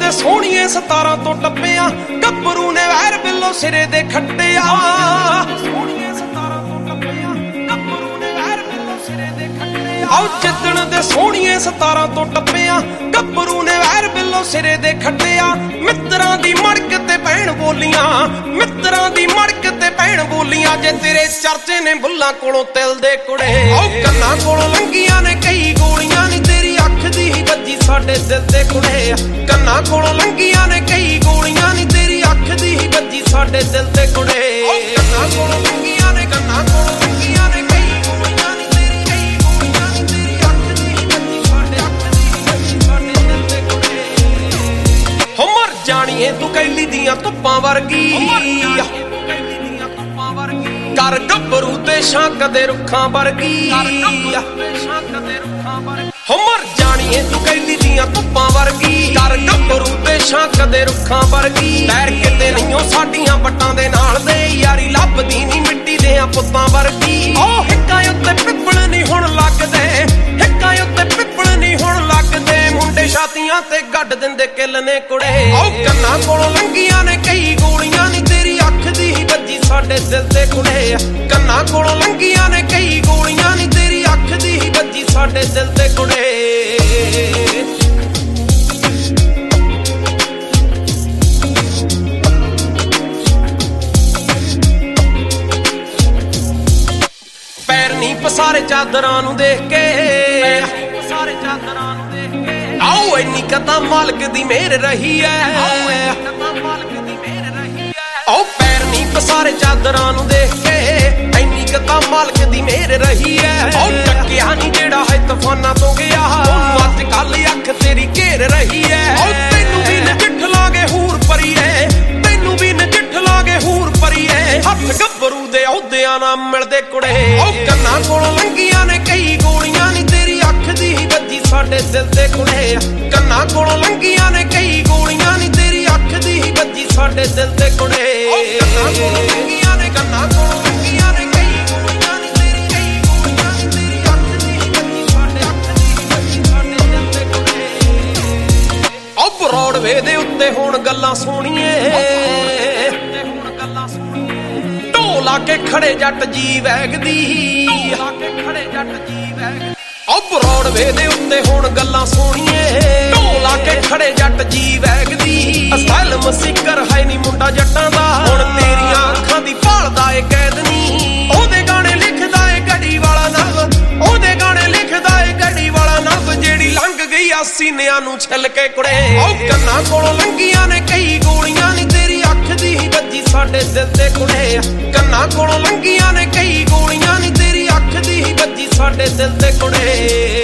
ਦੇ ਸੋਹਣੀਏ 17 ਤੋਂ ਟੱਪਿਆ ਗੱਭਰੂ ਨੇ ਵੈਰ ਬਿੱਲੋ ਸਿਰੇ ਦੇ ਖੱਟਿਆ ਆਉ ਜਿੱਦਣ ਦੇ ਸੋਹਣੀਏ 17 ਤੋਂ ਟੱਪਿਆ ਗੱਭਰੂ ਨੇ ਵੈਰ ਬਿੱਲੋ ਸਿਰੇ ਦੇ ਖੱਟਿਆ ਮਿੱਤਰਾਂ ਦੀ ਮੜਕ ਤੇ ਭੈਣ ਬੋਲੀਆਂ ਮਿੱਤਰਾਂ ਦੀ ਮੜਕ ਤੇ ਭੈਣ ਬੋਲੀਆਂ ਜੇ ਤੇਰੇ ਚਰਚੇ ਨੇ ਬੁੱਲਾਂ ਕੋਲੋਂ ਤਿਲ ਦੇ ਕੁੜੇ ਆਉ ਕੰਨਾਂ ਕੋਲੋਂ ਲੰਘੀਆਂ ਨੇ ਕਈ ਗੋਲੀਆਂ ਨੀ ਤੇਰੀ ਅੱਖ ਦੀ ਹੀ ਵੱਜੀ ਸਾਡੇ ਦਿਲ ਤੇ ਕੁੜੇ ਕੰਨਾਂ ਕੋਲੋਂ ਲੰਘੀਆਂ ਨੇ ਕਈ ਗੋਲੀਆਂ ਨੀ ਤੇਰੀ ਅੱਖ ਦੀ ਹੀ ਵੱਜੀ ਸਾਡੇ ਦਿਲ ਤੇ ਕੁੜੇ ਕੰਨਾਂ ਕੋਲੋਂ ਲੰਘੀਆਂ ਨੇ ਕੰਨਾਂ ਕੋਲੋਂ ਲੰਘੀਆਂ ਨੇ ਕਈ ਗੋਲੀਆਂ ਨੀ ਤੇਰੀ ਕਈ ਗੋਲੀਆਂ ਨੀ ਤੇਰੀ ਅੱਖ ਦੀ ਹੀ ਵੱਜੀ ਸਾਡੇ ਅੱਖ ਦੀ ਹੀ ਵੱਜੀ ਸਾਡੇ ਦਿਲ ਤੇ ਕੁੜੇ ਹੋ ਮਰ ਜਾਣੀਏ ਤੂੰ ਕੈਲੀ ਦੀਆਂ ਧੁੱਪਾਂ ਵਰਗੀ ਕਰ ਗੱਭਰੂ ਤੇ ਛਾਂ ਕਦੇ ਰੁੱਖਾਂ ਵਰਗੀ ਹੋ ਮਰ ਜਾਣੀਏ ਤੂੰ ਕੈਲੀ ਦੀਆਂ ਧੁੱਪਾਂ ਵਰਗੀ ਕਰ ਗੱਭਰੂ ਤੇ ਛਾਂ ਕਦੇ ਰੁੱਖਾਂ ਵਰਗੀ ਪੈਰ ਕਿਤੇ ਨਹੀਂਓ ਸਾਡੀਆਂ ਵੱਟਾਂ ਦੇ ਨਾਲ ਦੇ ਯਾਰੀ ਲੱਭਦੀ ਨੀ ਮਿੱਟੀ ਦੇ ਪੁੱਤਾਂ ਵਰਗੀ ਓ ਹਿੱਕਾਂ ਉੱਤੇ ਪਿੱਪਲ ਨਹੀਂ ਹੁਣ ਲੱਗਦੇ ਹਿੱਕਾਂ ਉੱਤੇ ਪਿੱਪਲ ਨਹੀਂ ਹੁਣ ਲੱਗਦੇ ਮੁੰਡੇ ਛਾਤੀਆਂ ਤੇ ਗੱਡ ਦਿੰਦੇ ਕਿੱਲ ਨੇ ਕੁੜੇ ਓ ਕੰਨਾਂ ਕੋਲੋਂ ਲੰਘੀਆਂ ਨੇ ਕਈ ਗੋਲੀਆਂ ਨੀ ਤੇਰੀ ਅੱਖ ਦੀ ਹੀ ਵੱਜੀ ਸਾਡੇ ਦਿਲ ਤੇ ਕੁੜੇ ਕੰਨਾਂ ਕੋਲੋਂ ਲੰਘੀਆਂ ਨੇ ਕਈ ਗੋਲੀਆਂ ਨੀ ਤੇਰੀ ਅੱਖ ਦੀ ਹੀ ਵੱਜੀ ਸਾਡੇ ਦਿਲ ਤੇ ਕੁੜੇ ਪੈਰ ਨੀ ਪਸਾਰੇ ਚਾਦਰਾਂ ਨੂੰ ਦੇਖ ਕੇ ਆਓ ਇੰਨੀ ਕਤਾ ਮਾਲਕ ਦੀ ਮਿਹਰ ਰਹੀ ਐ ਆਓ ਪੈਰ ਨੀ ਪਸਾਰੇ ਚਾਦਰਾਂ ਨੂੰ ਦੇਖ ਕੇ ਇੰਨੀ ਕਤਾ ਮਾਲਕ ਦੀ ਮਿਹਰ ਰਹੀ ਐ ਆਓ ਟੱਕਿਆ ਨੀ ਜਿਹੜਾ ਹੈ ਤੂਫਾਨਾਂ ਤੋਂ ਗਿਆ ਉਹਨੂੰ ਅੱਜ ਕੱਲ ਅੱਖ ਤੇਰੀ ਘੇਰ ਰਹੀ ਐ ਆਓ ਤੈਨੂੰ ਵੀ ਨਜਿੱਠ ਲਾਂਗੇ ਹੂਰ ਪਰੀਏ ਤੈਨੂੰ ਵੀ ਨਜਿੱਠ ਲਾਂਗੇ ਹੂਰ ਪਰੀਏ ਹੱਥ ਗੱਭਰੂ ਦੇ ਅਹੁਦਿਆਂ ਨਾਲ ਮਿਲਦੇ ਕੁੜੇ ਆਓ ਕੰਨਾਂ ਕੋਲੋਂ ਲੰਘੀਆਂ ਨੇ ਕਈ ਗੋਲੀਆਂ ਨੀ ਤੇਰੀ ਅੱਖ ਦੀ ਹੀ ਵੱਜੀ ਸਾਡੇ ਦਿਲ ਤੇ ਕੁੜੇ ਕੰਨਾਂ ਕੋਲੋਂ ਲੰਘੀਆਂ ਨੇ ਕਈ ਗੋਲੀਆਂ ਨੀ ਤੇਰੀ ਅੱਖ ਦੀ ਹੀ ਵੱਜੀ ਸਾਡੇ ਦਿਲ ਤੇ ਕੁੜੇ ਕੰਨਾਂ ਕੋਲੋਂ ਲੰਘੀਆਂ ਨੇ ਕੰਨਾਂ ਕੋਲੋਂ ਲੰਘੀਆਂ ਨੇ ਕਈ ਗੋਲੀਆਂ ਨੀ ਤੇਰੀ ਕਈ ਗੋਲੀਆਂ ਨੀ ਤੇਰੀ ਅੱਖ ਦੀ ਹੀ ਵੱਜੀ ਸਾਡੇ ਅੱਖ ਦੀ ਹੀ ਵੱਜੀ ਸਾਡੇ ਦਿਲ ਤੇ ਕੁੜੇ ਓ ਬਰੋਡਵੇ ਦੇ ਉੱਤੇ ਹੁਣ ਗੱਲਾਂ ਸੋਹਣੀਏ ਢੋਲਾ ਕੇ ਖੜੇ ਜੱਟ ਜੀ ਵੈਗਦੀ ਓ ਬਰੋਡਵੇ ਦੇ ਉੱਤੇ ਹੁਣ ਗੱਲਾਂ ਸੋਹਣੀਏ ਢੋਲਾ ਕੇ ਖੜੇ ਜੱਟ ਜੀ ਵੈਗਦੀ ਅਸਲਮ ਸਿੱਕਰ ਹੈ ਨੀ ਮੁੰਡਾ ਜੱਟਾਂ ਦਾ ਹੁਣ ਤੇਰੀਆਂ ਅੱਖਾਂ ਦੀ ਭਾਲਦਾ ਏ ਕੈਦ ਨੀ ਉਹਦੇ ਗਾਣੇ ਲਿਖਦਾ ਏ ਗੜੀ ਵਾਲਾ ਨਵ ਉਹਦੇ ਗਾਣੇ ਲਿਖਦਾ ਏ ਗੜੀ ਵਾਲਾ ਨਵ ਜਿਹੜੀ ਲੰਘ ਗਈ ਆ ਸੀਨਿਆਂ ਨੂੰ ਛਿੱਲ ਕੇ ਕੁੜੇ ਓ ਕੰਨਾਂ ਕੋਲੋਂ ਲੰਘੀਆਂ ਨੇ ਕਈ ਗੋਲੀਆਂ ਨੀ ਤੇਰੀ ਅੱਖ ਦੀ ਹੀ ਵੱਜੀ ਸਾਡੇ ਦਿਲ ਤੇ ਕੁੜੇ ਕੰਨਾਂ ਕੋਲੋਂ ਲੰਘੀਆਂ ਨੇ ਕਈ ਗੋਲੀਆਂ ਨੀ ਤੇਰੀ ਅੱਖ ਦੀ ਹੀ ਵੱਜੀ ਸਾਡੇ ਦਿਲ ਤੇ ਕੁੜੇ